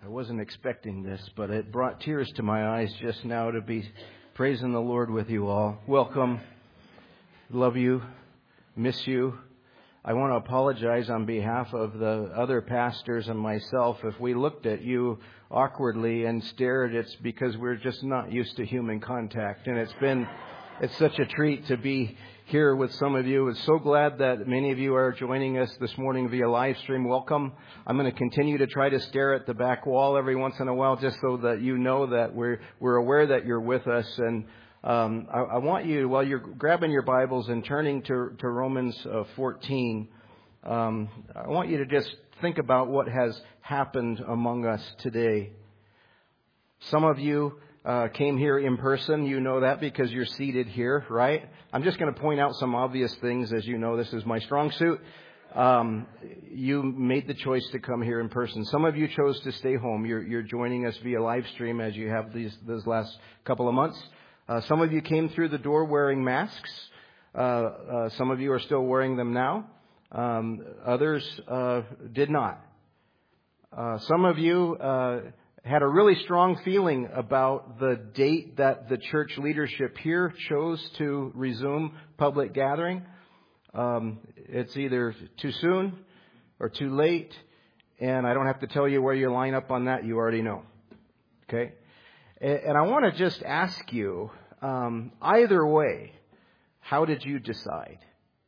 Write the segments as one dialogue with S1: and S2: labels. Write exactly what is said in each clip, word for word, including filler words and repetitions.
S1: I wasn't expecting this, but it brought tears to my eyes just now to be praising the Lord with you all. Welcome. Love you. Miss you. I want to apologize on behalf of the other pastors and myself. If we looked at you awkwardly and stared, it's because we're just not used to human contact. And it's been, it's such a treat to be here with some of you. I'm so glad that many of you are joining us this morning via live stream. Welcome. I'm going to continue to try to stare at the back wall every once in a while just so that you know that we're we're aware that you're with us. And um, I, I want you, while you're grabbing your Bibles and turning to, to Romans uh, fourteen, um, I want you to just think about what has happened among us today. Some of you Uh, came here in person. You know that because you're seated here, right? I'm just going to point out some obvious things. As you know, this is my strong suit. Um, you made the choice to come here in person. Some of you chose to stay home. You're, you're joining us via live stream as you have these these last couple of months. Uh, some of you came through the door wearing masks. Uh, uh, some of you are still wearing them now. Um, others uh, did not. Uh, some of you Uh, had a really strong feeling about the date that the church leadership here chose to resume public gathering. Um, it's either too soon or too late, and I don't have to tell you where you line up on that. You already know. Okay? And I want to just ask you, um, either way, how did you decide?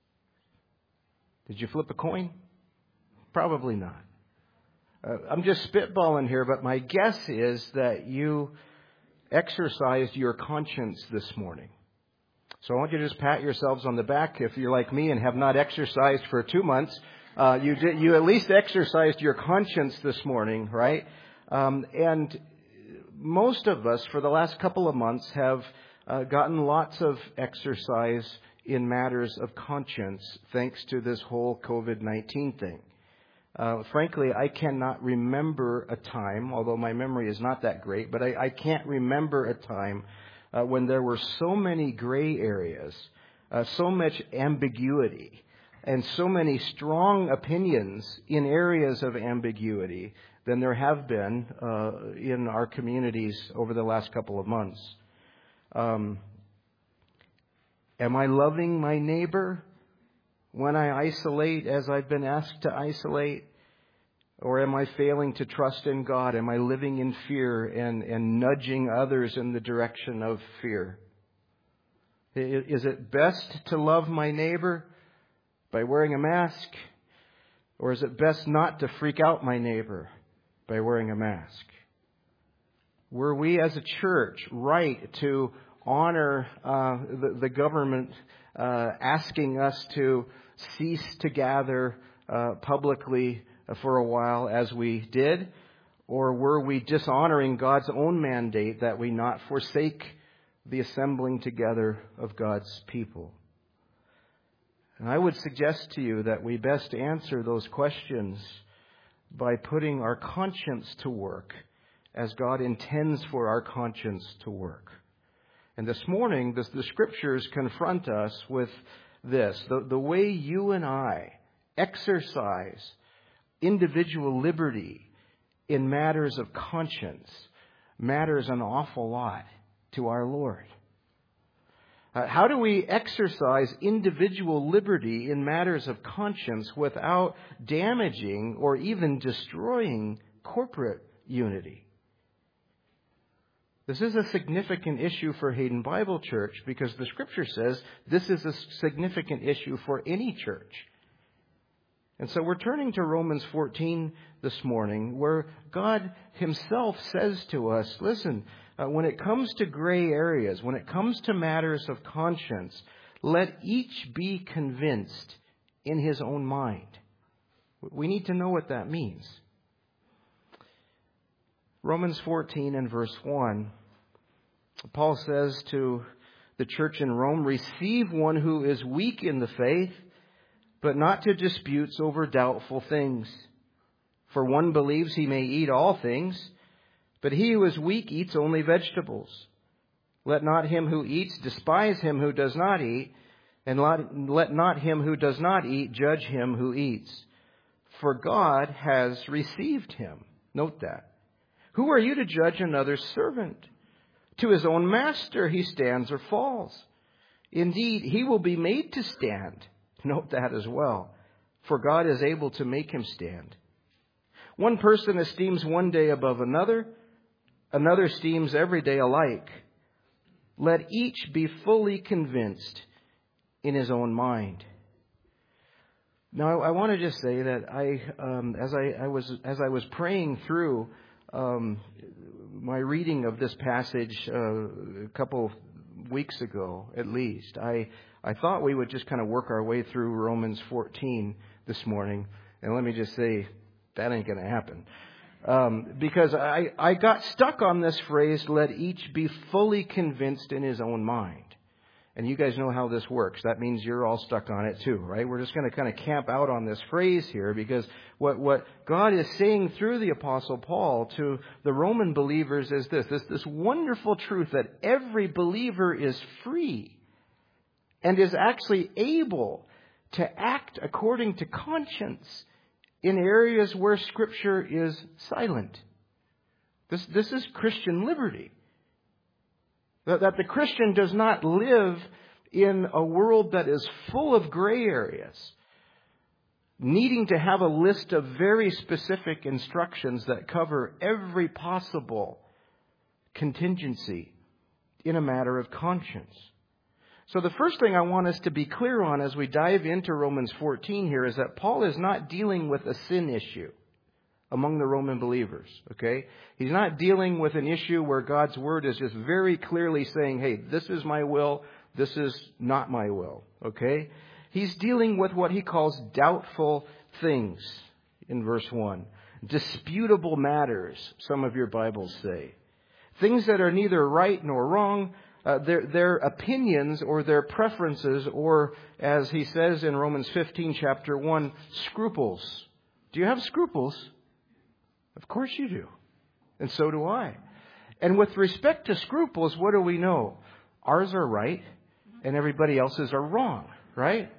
S1: Did you flip a coin? Probably not. Uh, I'm just spitballing here, but my guess is that you exercised your conscience this morning. So I want you to just pat yourselves on the back. If you're like me and have not exercised for two months, uh, you did, you at least exercised your conscience this morning, right? Um, and most of us, for the last couple of months, have uh, gotten lots of exercise in matters of conscience, thanks to this whole covid nineteen thing. Uh, frankly, I cannot remember a time, although my memory is not that great, but I, I can't remember a time uh, when there were so many gray areas, uh, so much ambiguity, and so many strong opinions in areas of ambiguity than there have been uh, in our communities over the last couple of months. Um, am I loving my neighbor when I isolate as I've been asked to isolate? Or am I failing to trust in God? Am I living in fear and, and nudging others in the direction of fear? Is it best to love my neighbor by wearing a mask? Or is it best not to freak out my neighbor by wearing a mask? Were we as a church right to honor uh, the, the government uh, asking us to cease to gather uh, publicly for a while as we did? Or were we dishonoring God's own mandate that we not forsake the assembling together of God's people? And I would suggest to you that we best answer those questions by putting our conscience to work as God intends for our conscience to work. And this morning, the, the Scriptures confront us with this. The, the way you and I exercise individual liberty in matters of conscience matters an awful lot to our Lord. Uh, how do we exercise individual liberty in matters of conscience without damaging or even destroying corporate unity? This is a significant issue for Hayden Bible Church because the Scripture says this is a significant issue for any church. And so we're turning to Romans fourteen this morning, where God Himself says to us, listen, uh, when it comes to gray areas, when it comes to matters of conscience, let each be convinced in his own mind. We need to know what that means. Romans fourteen and verse one, Paul says to the church in Rome, receive one who is weak in the faith, but not to disputes over doubtful things. For one believes he may eat all things, but he who is weak eats only vegetables. Let not him who eats despise him who does not eat, and let not him who does not eat judge him who eats. For God has received him. Note that. Who are you to judge another's servant? To his own master he stands or falls. Indeed, he will be made to stand. Note that as well. For God is able to make him stand. One person esteems one day above another. Another esteems every day alike. Let each be fully convinced in his own mind. Now, I want to just say that I, um, as I, I was as I was praying through um, my reading of this passage uh, a couple weeks ago, at least, I I thought we would just kind of work our way through Romans fourteen this morning, and let me just say that ain't going to happen, um, because I I got stuck on this phrase: "Let each be fully convinced in his own mind." And you guys know how this works. That means you're all stuck on it too, right? We're just going to kind of camp out on this phrase here because what, what God is saying through the Apostle Paul to the Roman believers is this, this, this wonderful truth that every believer is free and is actually able to act according to conscience in areas where Scripture is silent. This, this is Christian liberty. That the Christian does not live in a world that is full of gray areas, needing to have a list of very specific instructions that cover every possible contingency in a matter of conscience. So the first thing I want us to be clear on as we dive into Romans fourteen here is that Paul is not dealing with a sin issue among the Roman believers, okay? He's not dealing with an issue where God's Word is just very clearly saying, hey, this is my will, this is not my will, okay? He's dealing with what he calls doubtful things in verse one. Disputable matters, some of your Bibles say. Things that are neither right nor wrong, uh, their, their opinions or their preferences, or as he says in Romans fifteen, chapter one, scruples. Do you have scruples? Of course you do. And so do I. And with respect to scruples, what do we know? Ours are right and everybody else's are wrong, right?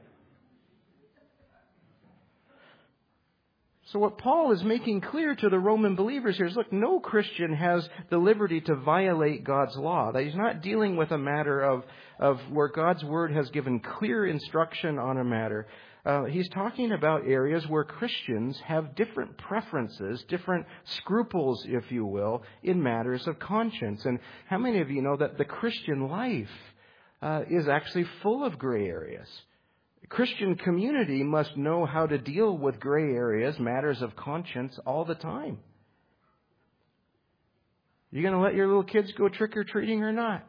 S1: So what Paul is making clear to the Roman believers here is, look, no Christian has the liberty to violate God's law. That he's not dealing with a matter of, of where God's Word has given clear instruction on a matter. Uh, he's talking about areas where Christians have different preferences, different scruples, if you will, in matters of conscience. And how many of you know that the Christian life uh, is actually full of gray areas? The Christian community must know how to deal with gray areas, matters of conscience, all the time. You going to let your little kids go trick-or-treating or not?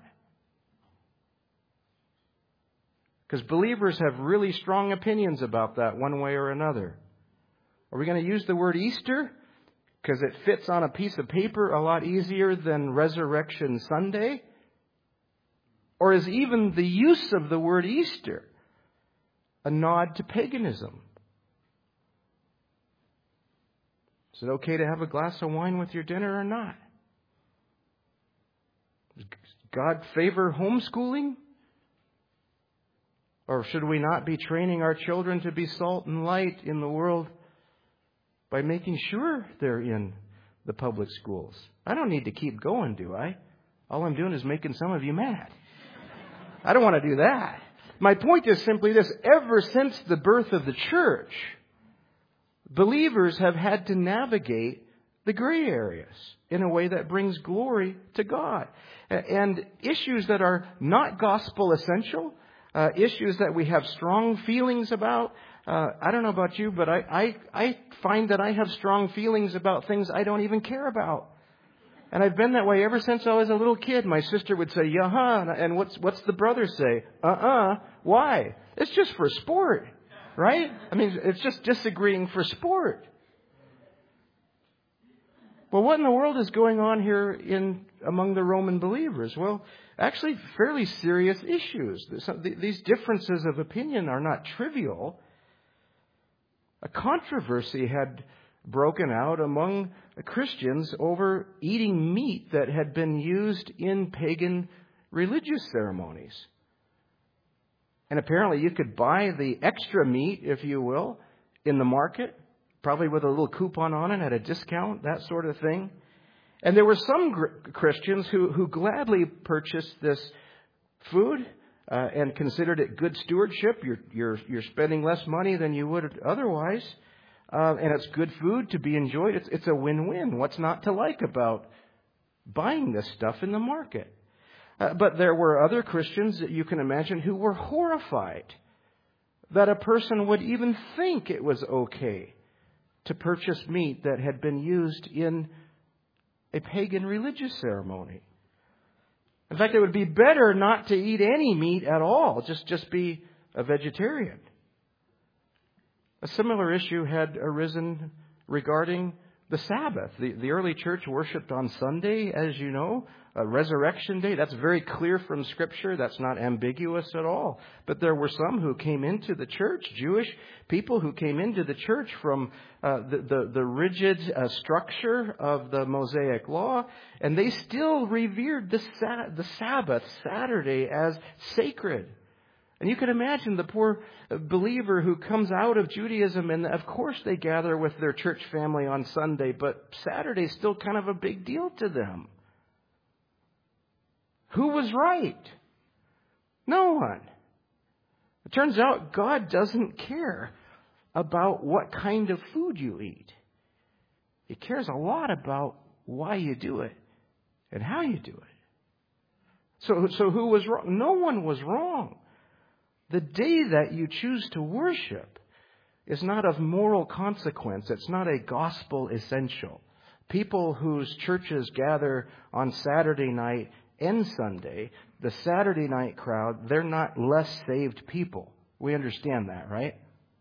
S1: Because believers have really strong opinions about that one way or another. Are we going to use the word Easter because it fits on a piece of paper a lot easier than Resurrection Sunday? Or is even the use of the word Easter a nod to paganism? Is it okay to have a glass of wine with your dinner or not? Does God favor homeschooling? Or should we not be training our children to be salt and light in the world by making sure they're in the public schools? I don't need to keep going, do I? All I'm doing is making some of you mad. I don't want to do that. My point is simply this. Ever since the birth of the church, believers have had to navigate the gray areas in a way that brings glory to God. And issues that are not gospel essential, Uh, issues that we have strong feelings about. Uh, I don't know about you, but I, I, I find that I have strong feelings about things I don't even care about. And I've been that way ever since I was a little kid. My sister would say, "Yeah-huh," and what's what's the brother say? Uh-uh. Why? It's just for sport, right? I mean, it's just disagreeing for sport. Well, what in the world is going on here in among the Roman believers? Well, actually, fairly serious issues. These differences of opinion are not trivial. A controversy had broken out among Christians over eating meat that had been used in pagan religious ceremonies. And apparently you could buy the extra meat, if you will, in the market, probably with a little coupon on it at a discount, that sort of thing. And there were some gr- Christians who, who gladly purchased this food uh, and considered it good stewardship. You're, you're, you're spending less money than you would otherwise. Uh, and it's good food to be enjoyed. It's, it's a win-win. What's not to like about buying this stuff in the market? Uh, but there were other Christians that you can imagine who were horrified that a person would even think it was okay to purchase meat that had been used in a pagan religious ceremony. In fact, it would be better not to eat any meat at all, just, just be a vegetarian. A similar issue had arisen regarding the Sabbath. The, the early church worshipped on Sunday, as you know, a resurrection day. That's very clear from Scripture. That's not ambiguous at all. But there were some who came into the church, Jewish people who came into the church from uh, the, the, the rigid uh, structure of the Mosaic Law, and they still revered the, sa- the Sabbath, Saturday, as sacred. And you can imagine the poor believer who comes out of Judaism, and of course they gather with their church family on Sunday, but Saturday's still kind of a big deal to them. Who was right? No one. It turns out God doesn't care about what kind of food you eat. He cares a lot about why you do it and how you do it. So, so who was wrong? No one was wrong. The day that you choose to worship is not of moral consequence. It's not a gospel essential. People whose churches gather on Saturday night and Sunday, the Saturday night crowd, they're not less saved people. We understand that, right?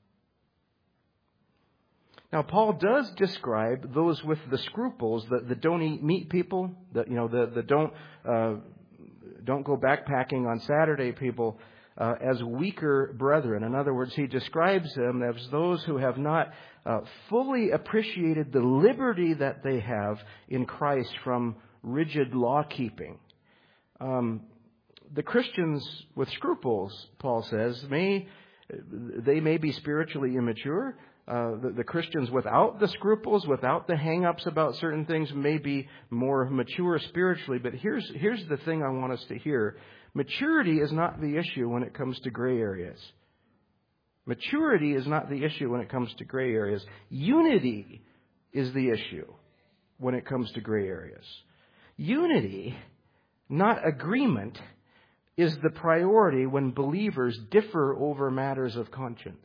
S1: Now, Paul does describe those with the scruples, the, the don't eat meat people, the, you know, the, the don't, uh, don't go backpacking on Saturday people, Uh, as weaker brethren. In other words, he describes them as those who have not uh, fully appreciated the liberty that they have in Christ from rigid law-keeping. Um, the Christians with scruples, Paul says, may they may be spiritually immature. Uh, the, the Christians without the scruples, without the hang-ups about certain things, may be more mature spiritually. But here's here's the thing I want us to hear. Maturity is not the issue when it comes to gray areas. Maturity is not the issue when it comes to gray areas. Unity is the issue when it comes to gray areas. Unity, not agreement, is the priority when believers differ over matters of conscience.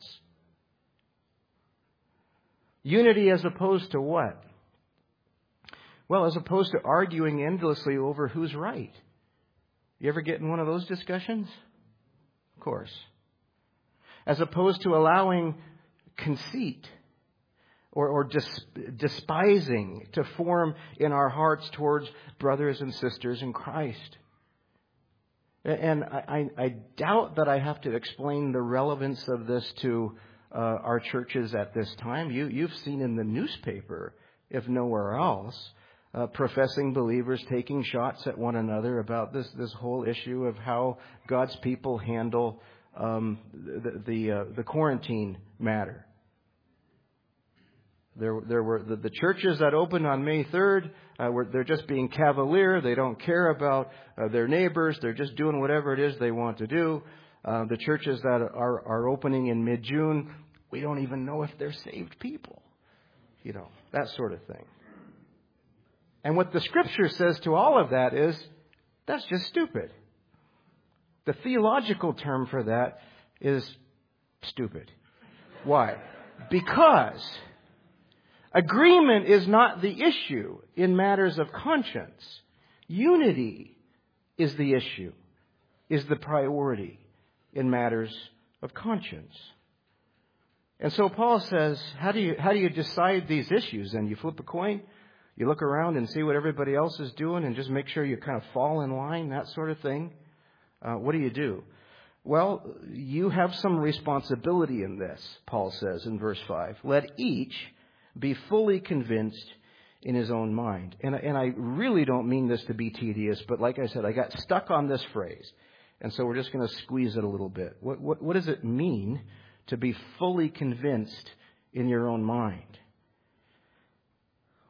S1: Unity as opposed to what? Well, as opposed to arguing endlessly over who's right. You ever get in one of those discussions? Of course. As opposed to allowing conceit or, or dis, despising to form in our hearts towards brothers and sisters in Christ. And I, I, I doubt that I have to explain the relevance of this to uh, our churches at this time. You, you've seen in the newspaper, if nowhere else, Uh, professing believers taking shots at one another about this this whole issue of how God's people handle um, the the, uh, the quarantine matter. There there were the, the churches that opened on May third. Uh, were they're just being cavalier. They don't care about uh, their neighbors. They're just doing whatever it is they want to do. Uh, the churches that are are opening in mid-June, we don't even know if they're saved people. You know, that sort of thing. And what the Scripture says to all of that is, that's just stupid. The theological term for that is stupid. Why? Because agreement is not the issue in matters of conscience. Unity is the issue, is the priority in matters of conscience. And so Paul says, how do you, how do you decide these issues? And you flip a coin? You look around and see what everybody else is doing and just make sure you kind of fall in line, that sort of thing. Uh, what do you do? Well, you have some responsibility in this, Paul says in verse five. Let each be fully convinced in his own mind. And, and I really don't mean this to be tedious, but like I said, I got stuck on this phrase. And so we're just going to squeeze it a little bit. What, what, what does it mean to be fully convinced in your own mind?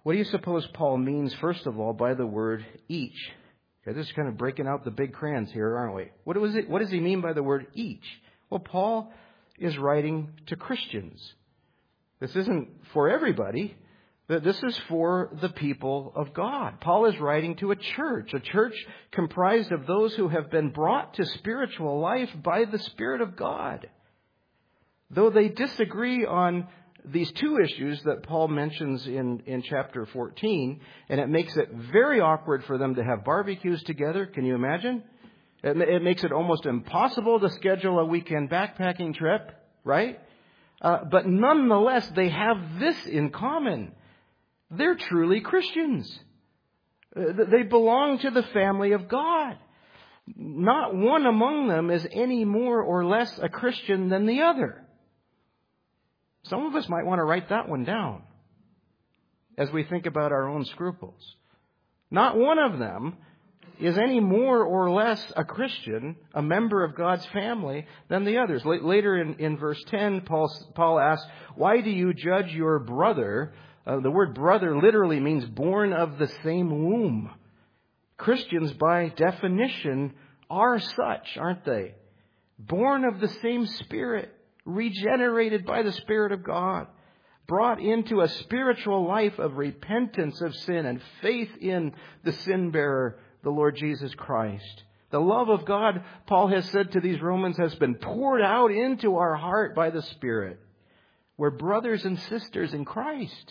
S1: What do you suppose Paul means, first of all, by the word each? Okay, this is kind of breaking out the big crayons here, aren't we? What was it? What does he mean by the word each? Well, Paul is writing to Christians. This isn't for everybody. This is for the people of God. Paul is writing to a church, a church comprised of those who have been brought to spiritual life by the Spirit of God. Though they disagree on these two issues that Paul mentions in, in chapter fourteen, and it makes it very awkward for them to have barbecues together. Can you imagine? It, it makes it almost impossible to schedule a weekend backpacking trip, right? Uh, but nonetheless, they have this in common. They're truly Christians. Uh, they belong to the family of God. Not one among them is any more or less a Christian than the other. Some of us might want to write that one down as we think about our own scruples. Not one of them is any more or less a Christian, a member of God's family, than the others. Later in, in verse ten, Paul, Paul asks, why do you judge your brother? Uh, the word brother literally means born of the same womb. Christians, by definition, are such, aren't they? Born of the same Spirit. Regenerated by the Spirit of God, brought into a spiritual life of repentance of sin and faith in the sin bearer, the Lord Jesus Christ. The love of God, Paul has said to these Romans, has been poured out into our heart by the Spirit. We're brothers and sisters in Christ.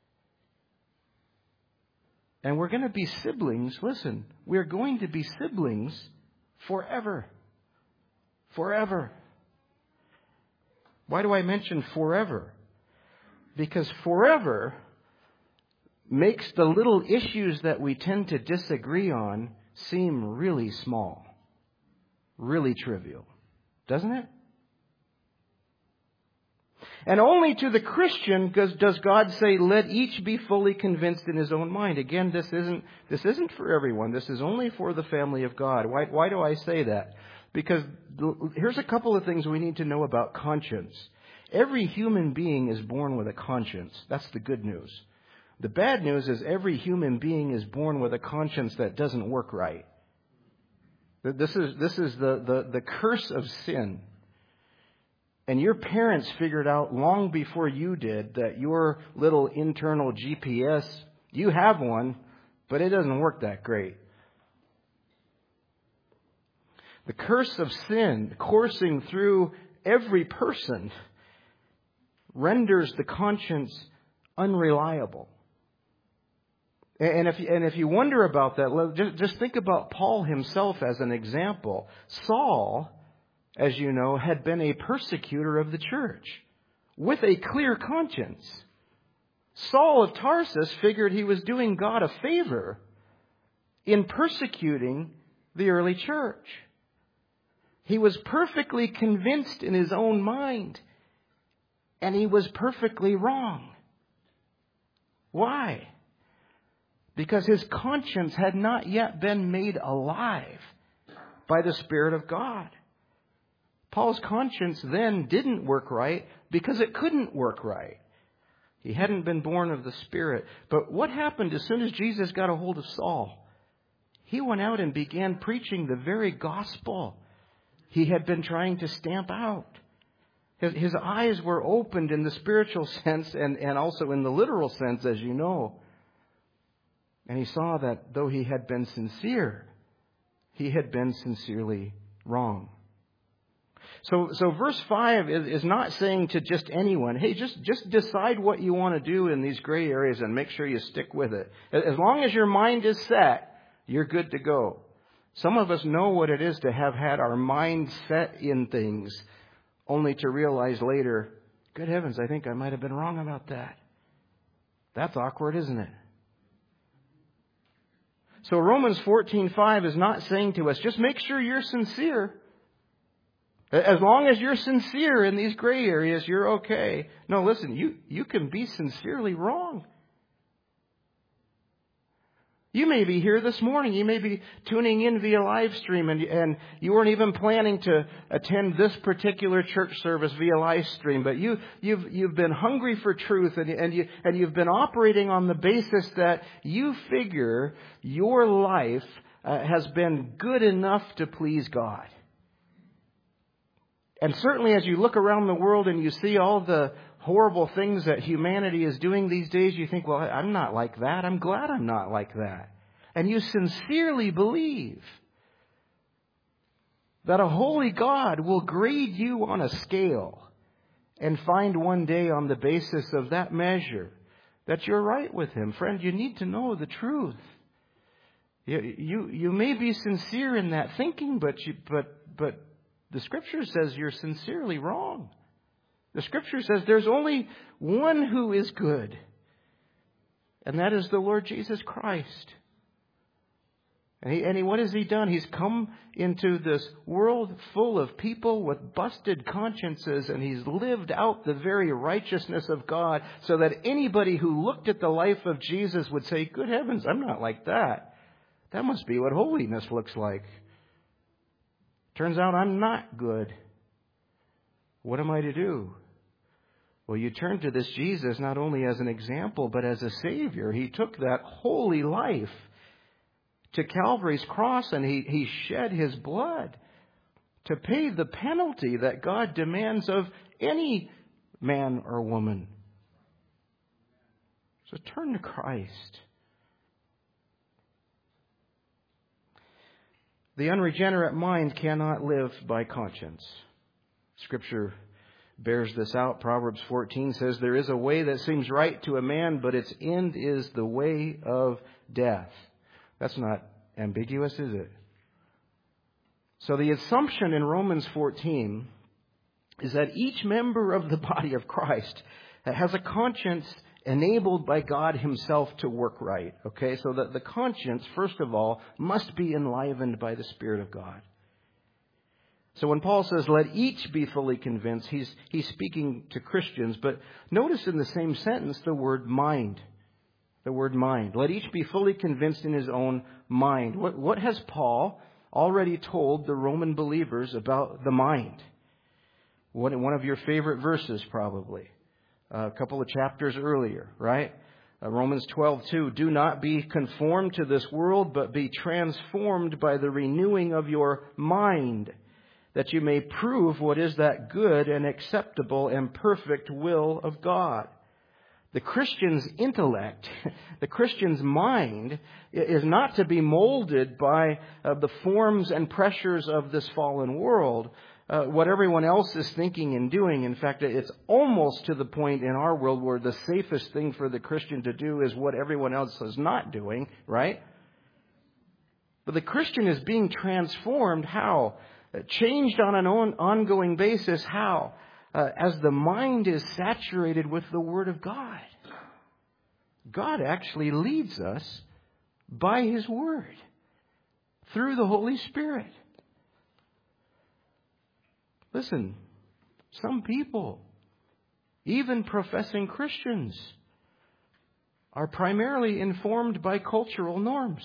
S1: And we're going to be siblings. Listen, we're going to be siblings forever. Forever. Why do I mention forever? Because forever makes the little issues that we tend to disagree on seem really small, really trivial, doesn't it? And only to the Christian does God say, let each be fully convinced in his own mind. Again, this isn't, this isn't for everyone. This is only for the family of God. Why, why do I say that? Because here's a couple of things we need to know about conscience. Every human being is born with a conscience. That's the good news. The bad news is every human being is born with a conscience that doesn't work right. This is, this is the, the, the curse of sin. And your parents figured out long before you did that your little internal G P S, you have one, but it doesn't work that great. The curse of sin coursing through every person renders the conscience unreliable. And if, and if you wonder about that, just, just think about Paul himself as an example. Saul, as you know, had been a persecutor of the church with a clear conscience. Saul of Tarsus figured he was doing God a favor in persecuting the early church. He was perfectly convinced in his own mind, and he was perfectly wrong. Why? Because his conscience had not yet been made alive by the Spirit of God. Paul's conscience then didn't work right because it couldn't work right. He hadn't been born of the Spirit. But what happened as soon as Jesus got a hold of Saul? He went out and began preaching the very gospel he had been trying to stamp out. His, his eyes were opened in the spiritual sense and, and also in the literal sense, as you know. And he saw that though he had been sincere, he had been sincerely wrong. So, so verse five is, is not saying to just anyone, hey, just, just decide what you want to do in these gray areas and make sure you stick with it. As long as your mind is set, you're good to go. Some of us know what it is to have had our mind set in things, only to realize later, good heavens, I think I might have been wrong about that. That's awkward, isn't it? So Romans fourteen five is not saying to us, just make sure you're sincere. As long as you're sincere in these gray areas, you're okay. No, listen, you, you can be sincerely wrong. You may be here this morning. You may be tuning in via live stream, and, and you weren't even planning to attend this particular church service via live stream. But you, you've you've been hungry for truth, and and you and you've been operating on the basis that you figure your life uh, has been good enough to please God. And certainly, as you look around the world and you see all the horrible things that humanity is doing these days, you think, well, I'm not like that. I'm glad I'm not like that. And you sincerely believe that a holy God will grade you on a scale and find one day on the basis of that measure that you're right with Him. Friend, you need to know the truth. You, you, you may be sincere in that thinking, but you, but, but the Scripture says you're sincerely wrong. The Scripture says there's only one who is good, and that is the Lord Jesus Christ. And, he, and he, what has He done? He's come into this world full of people with busted consciences, and He's lived out the very righteousness of God so that anybody who looked at the life of Jesus would say, good heavens, I'm not like that. That must be what holiness looks like. Turns out I'm not good. What am I to do? Well, you turn to this Jesus not only as an example, but as a Savior. He took that holy life to Calvary's cross, and he, he shed His blood to pay the penalty that God demands of any man or woman. So turn to Christ. The unregenerate mind cannot live by conscience. Scripture bears this out. Proverbs fourteen says, there is a way that seems right to a man, but its end is the way of death. That's not ambiguous, is it? So the assumption in Romans fourteen is that each member of the body of Christ has a conscience enabled by God Himself to work right. Okay, so that the conscience, first of all, must be enlivened by the Spirit of God. So when Paul says, let each be fully convinced, he's, he's speaking to Christians. But notice in the same sentence the word mind. The word mind. Let each be fully convinced in his own mind. What, what has Paul already told the Roman believers about the mind? One, one of your favorite verses, probably. Uh, a couple of chapters earlier, right? Uh, Romans twelve two. Do not be conformed to this world, but be transformed by the renewing of your mind, that you may prove what is that good and acceptable and perfect will of God. The Christian's intellect, the Christian's mind, is not to be molded by uh, the forms and pressures of this fallen world, uh, what everyone else is thinking and doing. In fact, it's almost to the point in our world where the safest thing for the Christian to do is what everyone else is not doing, right? But the Christian is being transformed. How? Changed on an on, ongoing basis. How? Uh, as the mind is saturated with the Word of God. God actually leads us by His Word through the Holy Spirit. Listen, some people, even professing Christians, are primarily informed by cultural norms.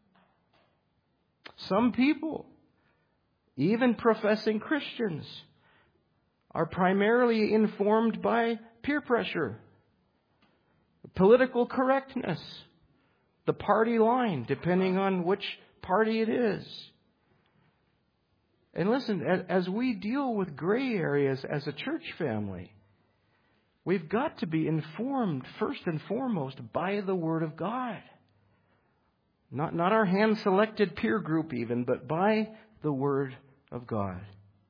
S1: Some people, even professing Christians, are primarily informed by peer pressure, political correctness, the party line, depending on which party it is. And listen, as we deal with gray areas as a church family, we've got to be informed first and foremost by the Word of God. Not, not our hand-selected peer group even, but by the Word of God.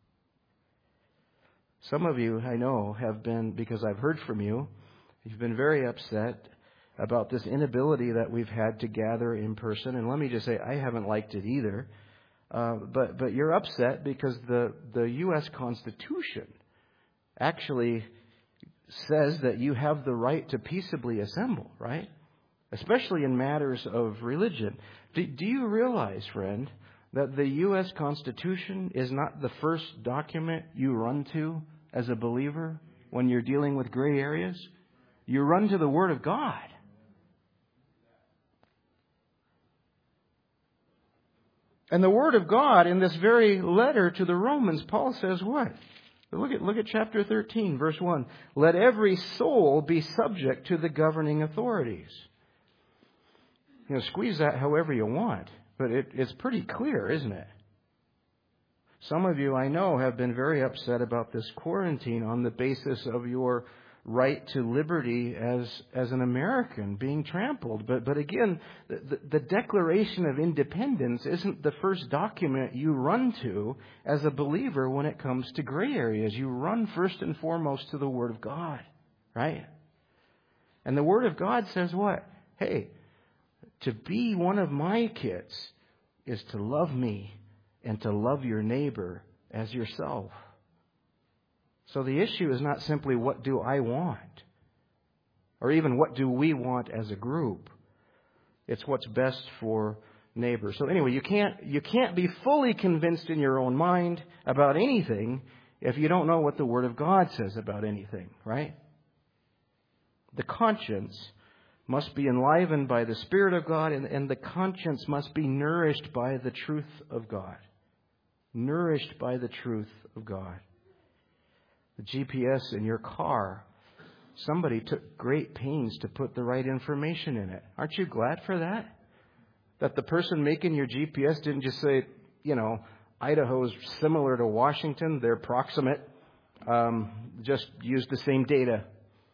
S1: Some of you, I know, have been, because I've heard from you, you've been very upset about this inability that we've had to gather in person. And let me just say, I haven't liked it either. Uh, but but you're upset because the, the U S Constitution actually says that you have the right to peaceably assemble, right? Especially in matters of religion. Do, do you realize, friend, that the U S Constitution is not the first document you run to as a believer when you're dealing with gray areas? You run to the Word of God. And the Word of God in this very letter to the Romans, Paul says what? Look at, look at chapter thirteen, verse one. Let every soul be subject to the governing authorities. You know, squeeze that however you want, but it, it's pretty clear, isn't it? Some of you, I know, have been very upset about this quarantine on the basis of your right to liberty as as an American being trampled. But but again, the, the Declaration of Independence isn't the first document you run to as a believer when it comes to gray areas. You run first and foremost to the Word of God, right? And the Word of God says what? Hey, to be one of my kids is to love me and to love your neighbor as yourself. So the issue is not simply what do I want, or even what do we want as a group. It's what's best for neighbors. So anyway, you can't you can't be fully convinced in your own mind about anything if you don't know what the Word of God says about anything, right? The conscience must be enlivened by the Spirit of God, and, and the conscience must be nourished by the truth of God. Nourished by the truth of God. The G P S in your car, somebody took great pains to put the right information in it. Aren't you glad for that? That the person making your G P S didn't just say, you know, Idaho's similar to Washington, they're proximate, um, just use the same data.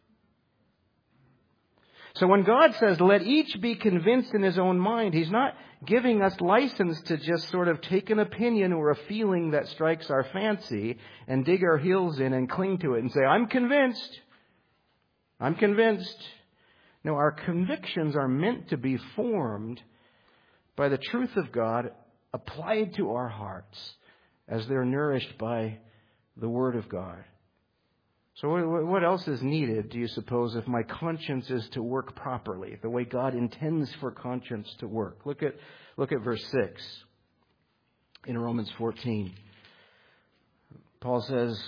S1: So when God says, let each be convinced in his own mind, he's not giving us license to just sort of take an opinion or a feeling that strikes our fancy and dig our heels in and cling to it and say, I'm convinced. I'm convinced. No, our convictions are meant to be formed by the truth of God applied to our hearts as they're nourished by the Word of God. So what else is needed, do you suppose, if my conscience is to work properly, the way God intends for conscience to work? Look at look at verse six in Romans fourteen. Paul says,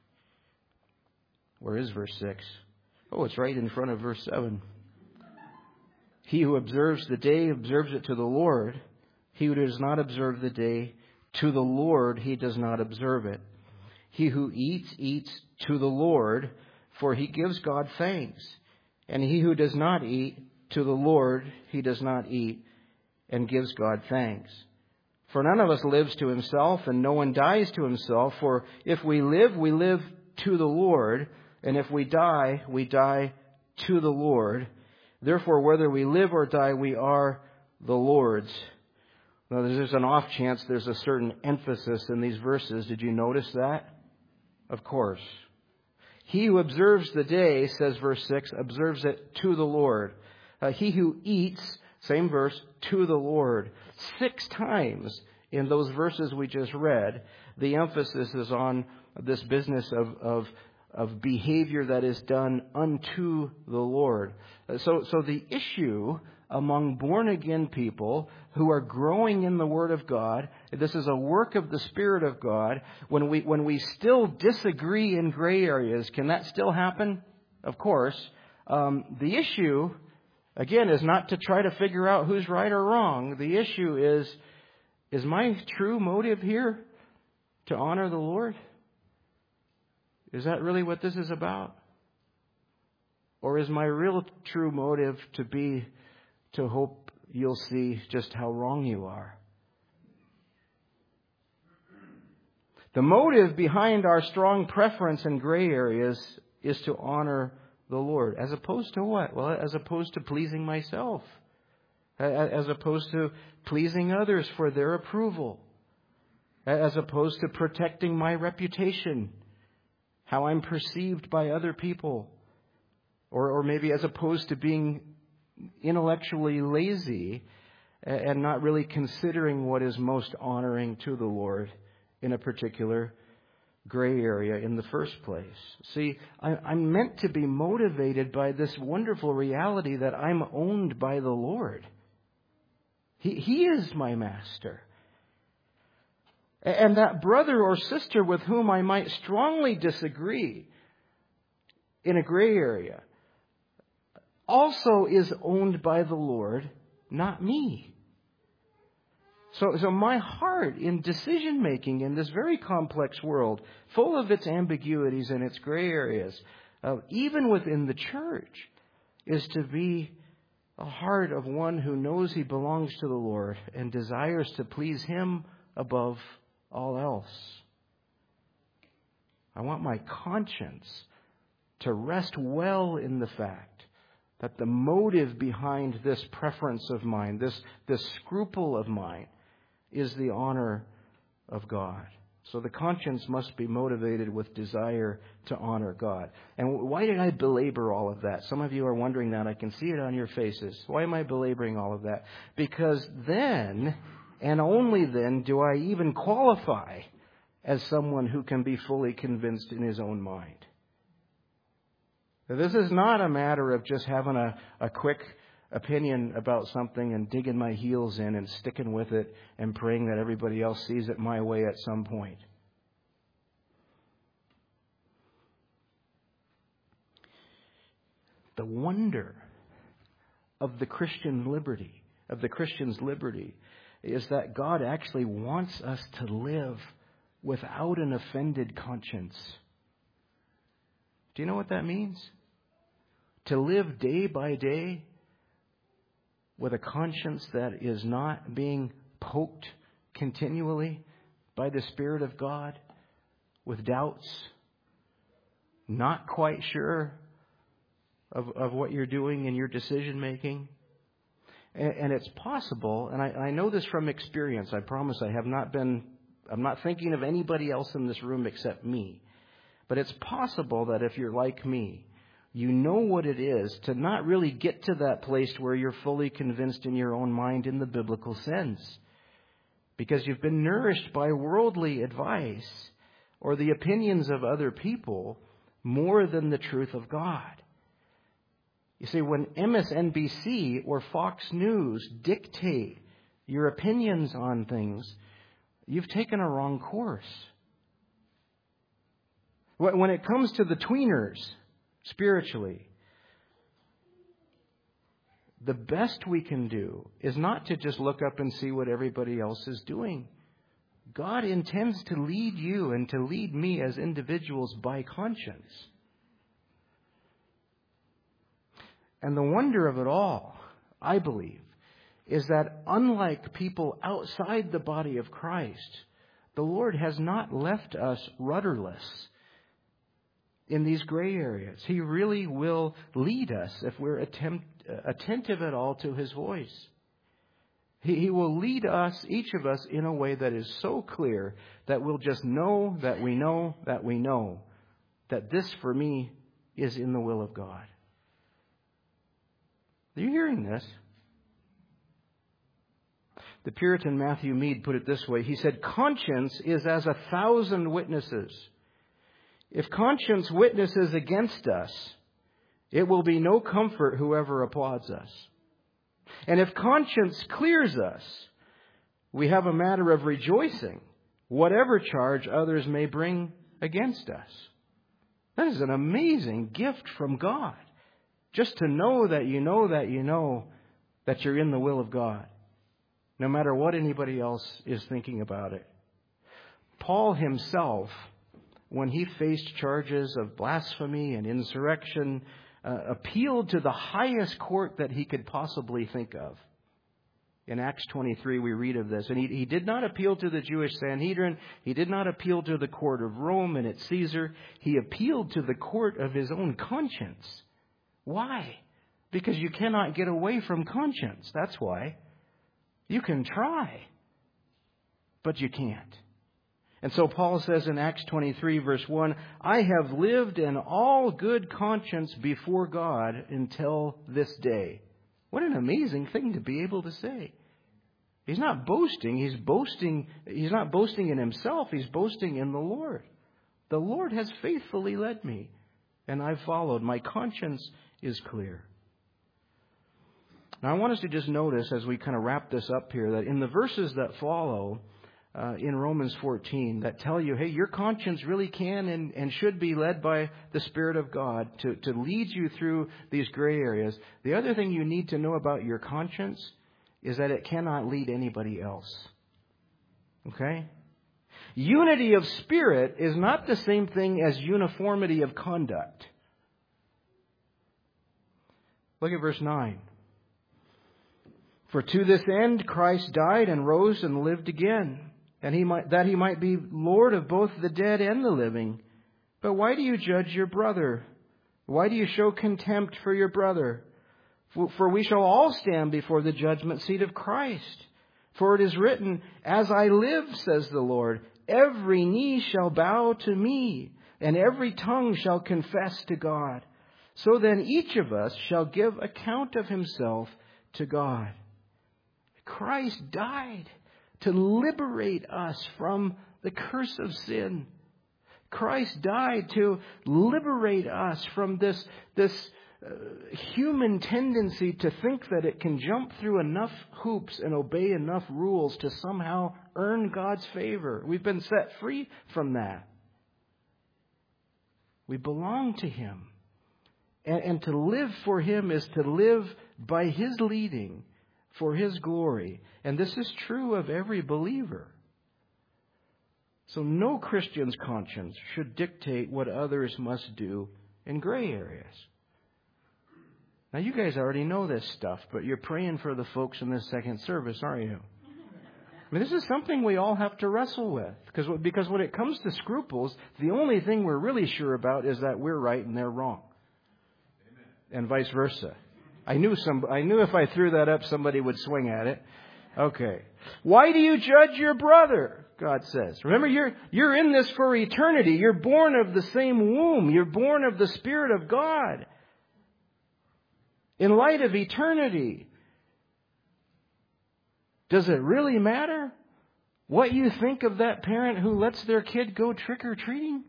S1: where is verse six? Oh, it's right in front of verse seven. He who observes the day observes it to the Lord. He who does not observe the day, to the Lord he does not observe it. He who eats, eats to the Lord, for he gives God thanks. And he who does not eat, to the Lord he does not eat, and gives God thanks. For none of us lives to himself, and no one dies to himself. For if we live, we live to the Lord, and if we die, we die to the Lord. Therefore, whether we live or die, we are the Lord's. Now, there's an off chance there's a certain emphasis in these verses. Did you notice that? Of course. He who observes the day, says verse six, observes it to the Lord. Uh, he who eats, same verse, to the Lord. Six times in those verses we just read, the emphasis is on this business of, of, of behavior that is done unto the Lord. Uh, so, so the issue among born-again people who are growing in the Word of God, this is a work of the Spirit of God. When we when we still disagree in gray areas, can that still happen? Of course. Um, the issue, again, is not to try to figure out who's right or wrong. The issue is, is my true motive here to honor the Lord? Is that really what this is about? Or is my real true motive to be to hope you'll see just how wrong you are? The motive behind our strong preference in gray areas is to honor the Lord. As opposed to what? Well, as opposed to pleasing myself. As opposed to pleasing others for their approval. As opposed to protecting my reputation. How I'm perceived by other people. Or, or maybe as opposed to being intellectually lazy and not really considering what is most honoring to the Lord in a particular gray area in the first place. See, I, I'm meant to be motivated by this wonderful reality that I'm owned by the Lord. He, he is my master. And that brother or sister with whom I might strongly disagree in a gray area also is owned by the Lord, not me. So, so my heart in decision making in this very complex world, full of its ambiguities and its gray areas, uh, even within the church, is to be a heart of one who knows he belongs to the Lord and desires to please Him above all else. I want my conscience to rest well in the fact that the motive behind this preference of mine, this, this scruple of mine, is the honor of God. So the conscience must be motivated with desire to honor God. And why did I belabor all of that? Some of you are wondering that. I can see it on your faces. Why am I belaboring all of that? Because then, and only then, do I even qualify as someone who can be fully convinced in his own mind. This is not a matter of just having a, a quick opinion about something and digging my heels in and sticking with it and praying that everybody else sees it my way at some point. The wonder of the Christian liberty, of the Christian's liberty, is that God actually wants us to live without an offended conscience. Do you know what that means? To live day by day with a conscience that is not being poked continually by the Spirit of God, with doubts, not quite sure of, of what you're doing in your decision making. And, and it's possible, and I, I know this from experience. I promise I have not been, I'm not thinking of anybody else in this room except me. But it's possible that if you're like me, you know what it is to not really get to that place where you're fully convinced in your own mind in the biblical sense. Because you've been nourished by worldly advice or the opinions of other people more than the truth of God. You see, when M S N B C or Fox News dictate your opinions on things, you've taken a wrong course. When it comes to the tweeners, spiritually, the best we can do is not to just look up and see what everybody else is doing. God intends to lead you and to lead me as individuals by conscience. And the wonder of it all, I believe, is that unlike people outside the body of Christ, the Lord has not left us rudderless in these gray areas. He really will lead us if we're attempt, attentive at all to His voice. He, he will lead us, each of us, in a way that is so clear that we'll just know that we know that we know that this, for me, is in the will of God. Are you hearing this? The Puritan Matthew Mead put it this way. He said, "Conscience is as a thousand witnesses. If conscience witnesses against us, it will be no comfort whoever applauds us. And if conscience clears us, we have a matter of rejoicing, whatever charge others may bring against us." That is an amazing gift from God. Just to know that you know that you know that you're in the will of God, no matter what anybody else is thinking about it. Paul himself, when he faced charges of blasphemy and insurrection, uh, appealed to the highest court that he could possibly think of. In Acts twenty-three, we read of this. And he, he did not appeal to the Jewish Sanhedrin. He did not appeal to the court of Rome and its Caesar. He appealed to the court of his own conscience. Why? Because you cannot get away from conscience. That's why. You can try, but you can't. And so Paul says in Acts twenty-three, verse one, "I have lived in all good conscience before God until this day." What an amazing thing to be able to say. He's not boasting. He's boasting. He's not boasting in himself. He's boasting in the Lord. The Lord has faithfully led me, and I've followed. My conscience is clear. Now, I want us to just notice as we kind of wrap this up here that in the verses that follow uh, in Romans fourteen that tell you, hey, your conscience really can and, and should be led by the Spirit of God to, to lead you through these gray areas. The other thing you need to know about your conscience is that it cannot lead anybody else Okay? Unity of spirit is not the same thing as uniformity of conduct. Look at verse nine. For to this end Christ died and rose and lived again, and he might, that he might be Lord of both the dead and the living. But why do you judge your brother? Why do you show contempt for your brother? For, for we shall all stand before the judgment seat of Christ. For it is written, As I live, says the Lord, every knee shall bow to me, and every tongue shall confess to God. So then each of us shall give account of himself to God. Christ died to liberate us from the curse of sin. Christ died to liberate us from this, this uh, human tendency to think that it can jump through enough hoops and obey enough rules to somehow earn God's favor. We've been set free from that. We belong to Him. And, and to live for Him is to live by His leading for His glory. And this is true of every believer. So no Christian's conscience should dictate what others must do in gray areas. Now you guys already know this stuff, but you're praying for the folks in this second service, aren't you? I mean, this is something we all have to wrestle with. Because, because when it comes to scruples, the only thing we're really sure about is that we're right and they're wrong. Amen. And vice versa. I knew some. I knew if I threw that up, somebody would swing at it. Okay. Why do you judge your brother? God says. Remember, you're, you're in this for eternity. You're born of the same womb. You're born of the Spirit of God. In light of eternity, does it really matter what you think of that parent who lets their kid go trick-or-treating?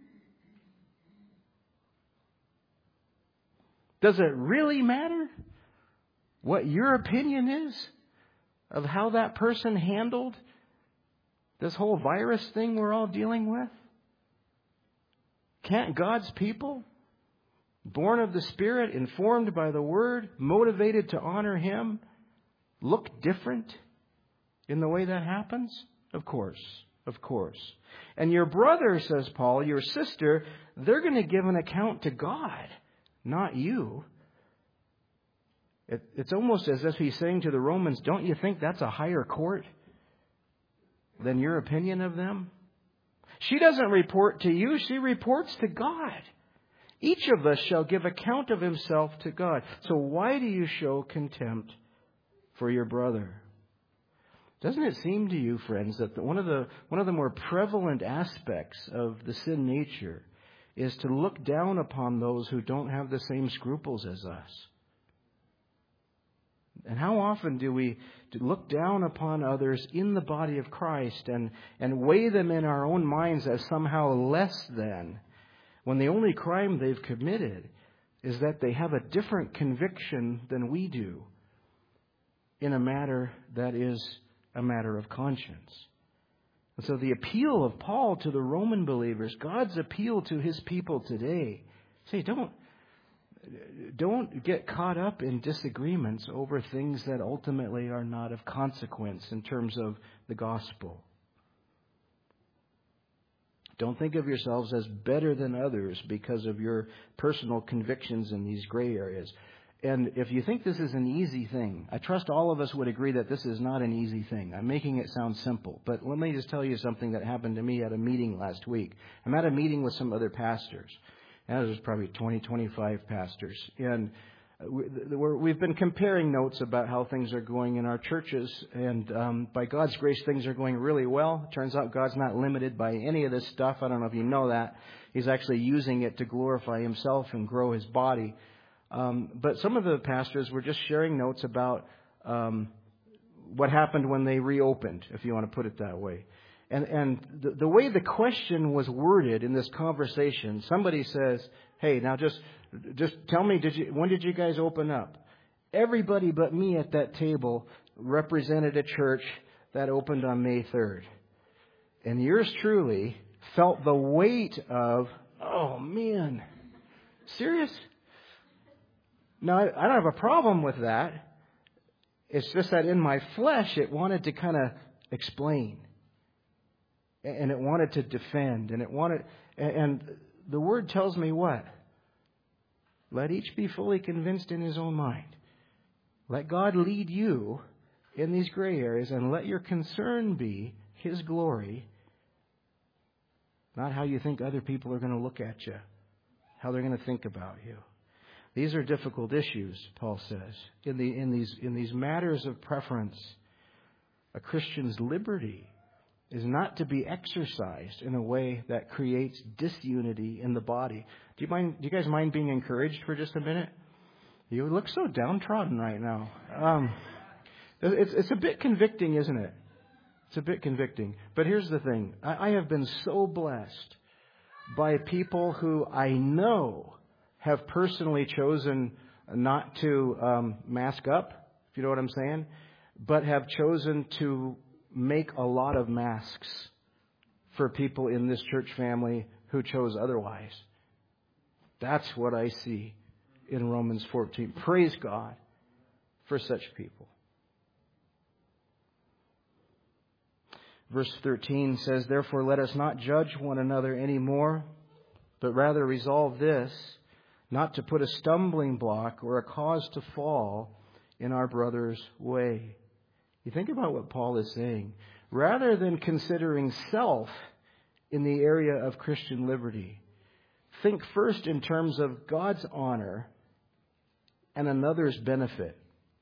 S1: Does it really matter what your opinion is of how that person handled this whole virus thing we're all dealing with? Can't God's people, born of the Spirit, informed by the Word, motivated to honor Him, look different in the way that happens? Of course, of course. And your brother, says Paul, your sister, they're going to give an account to God, not you. It, it's almost as if he's saying to the Romans, don't you think that's a higher court than your opinion of them? She doesn't report to you, she reports to God. Each of us shall give account of himself to God. So why do you show contempt for your brother? Doesn't it seem to you, friends, that the, one of the one of the more prevalent aspects of the sin nature is to look down upon those who don't have the same scruples as us? And how often do we look down upon others in the body of Christ and, and weigh them in our own minds as somehow less than, when the only crime they've committed is that they have a different conviction than we do in a matter that is a matter of conscience. And so the appeal of Paul to the Roman believers, God's appeal to His people today, say, don't, don't get caught up in disagreements over things that ultimately are not of consequence in terms of the gospel. Don't think of yourselves as better than others because of your personal convictions in these gray areas. And if you think this is an easy thing, I trust all of us would agree that this is not an easy thing. I'm making it sound simple. But let me just tell you something that happened to me at a meeting last week. I'm at a meeting with some other pastors. And there's probably twenty, twenty-five pastors. And we're, we've been comparing notes about how things are going in our churches. And um, by God's grace, things are going really well. It turns out God's not limited by any of this stuff. I don't know if you know that. He's actually using it to glorify Himself and grow His body. Um, but some of the pastors were just sharing notes about um, what happened when they reopened, if you want to put it that way. And, and the, the way the question was worded in this conversation, somebody says, hey, now just just tell me, did you when did you guys open up? Everybody but me at that table represented a church that opened on May third. And yours truly felt the weight of, oh, man, serious? Now, I, I don't have a problem with that. It's just that in my flesh, it wanted to kind of explain. and it wanted to defend, and it wanted, and the Word tells me what? Let each be fully convinced in his own mind. Let God lead you in these gray areas, and let your concern be His glory, not how you think other people are going to look at you, how they're going to think about you. These are difficult issues, Paul says. In the in these in these matters of preference, a Christian's liberty is not to be exercised in a way that creates disunity in the body. Do you mind? Do you guys mind being encouraged for just a minute? You look so downtrodden right now. Um, it's it's a bit convicting, isn't it? It's a bit convicting. But here's the thing: I, I have been so blessed by people who I know have personally chosen not to um, mask up, if you know what I'm saying, but have chosen to make a lot of masks for people in this church family who chose otherwise. That's what I see in Romans fourteen. Praise God for such people. Verse thirteen says, "Therefore let us not judge one another anymore, but rather resolve this, not to put a stumbling block or a cause to fall in our brother's way." You think about what Paul is saying. Rather than considering self in the area of Christian liberty, think first in terms of God's honor and another's benefit.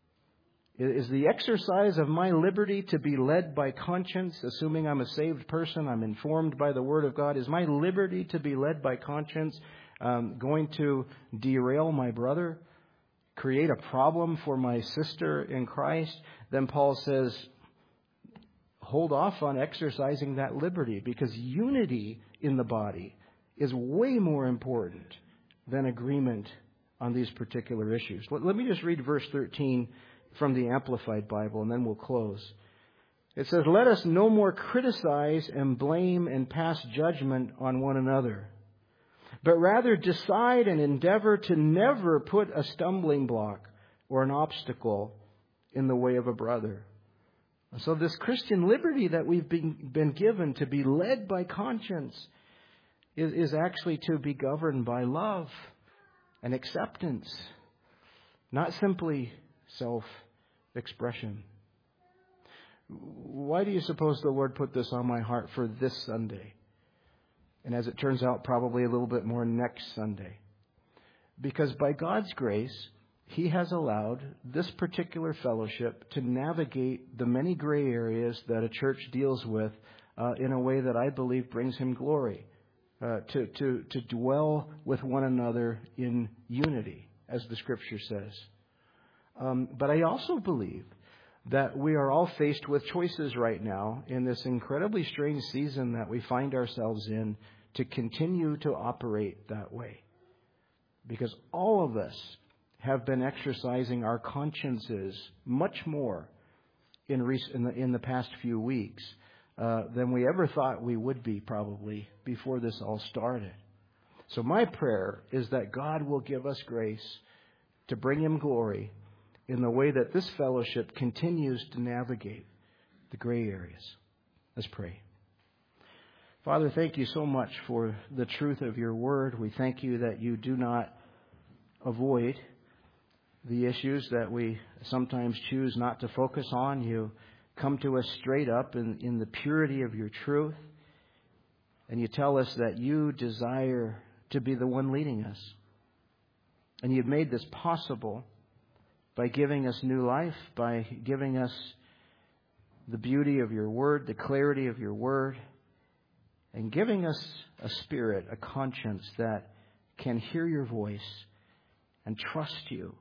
S1: Is the exercise of my liberty to be led by conscience, assuming I'm a saved person, I'm informed by the Word of God? Is my liberty to be led by conscience um, going to derail my brother, create a problem for my sister in Christ? Then Paul says, hold off on exercising that liberty, because unity in the body is way more important than agreement on these particular issues. Let, let me just read verse thirteen from the Amplified Bible, and then we'll close. It says, "Let us no more criticize and blame and pass judgment on one another, but rather decide and endeavor to never put a stumbling block or an obstacle in the way of a brother." So this Christian liberty that we've been, been given to be led by conscience is, is actually to be governed by love and acceptance, not simply self-expression. Why do you suppose the Lord put this on my heart for this Sunday? And as it turns out, probably a little bit more next Sunday. Because by God's grace, He has allowed this particular fellowship to navigate the many gray areas that a church deals with uh, in a way that I believe brings Him glory. Uh, to, to, to dwell with one another in unity, as the Scripture says. Um, but I also believe that we are all faced with choices right now in this incredibly strange season that we find ourselves in to continue to operate that way. Because all of us have been exercising our consciences much more in, rec- in, the, in the past few weeks uh, than we ever thought we would be, probably, before this all started. So my prayer is that God will give us grace to bring Him glory in the way that this fellowship continues to navigate the gray areas. Let's pray. Father, thank you so much for the truth of your word. We thank you that you do not avoid the issues that we sometimes choose not to focus on. You come to us straight up in, in the purity of your truth. And you tell us that you desire to be the one leading us. And you've made this possible by giving us new life, by giving us the beauty of your word, the clarity of your word, and giving us a spirit, a conscience that can hear your voice and trust you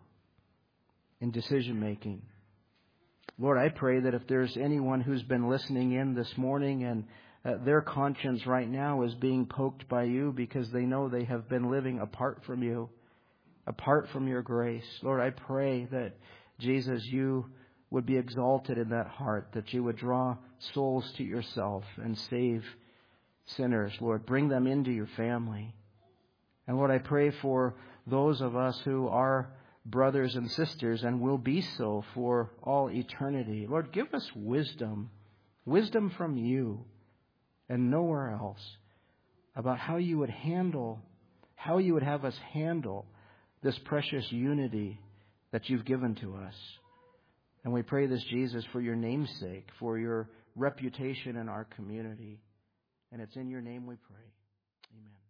S1: in decision making. Lord, I pray that if there's anyone who's been listening in this morning and uh, their conscience right now is being poked by you because they know they have been living apart from you, apart from your grace, Lord, I pray that, Jesus, you would be exalted in that heart, that you would draw souls to yourself and save sinners. Lord, bring them into your family. And Lord, I pray for those of us who are brothers and sisters and will be so for all eternity. Lord, give us wisdom, wisdom from you, and nowhere else about how you would handle, how you would have us handle this precious unity that you've given to us. And we pray this, Jesus, for your name's sake, for your reputation in our community. And it's in your name we pray. Amen.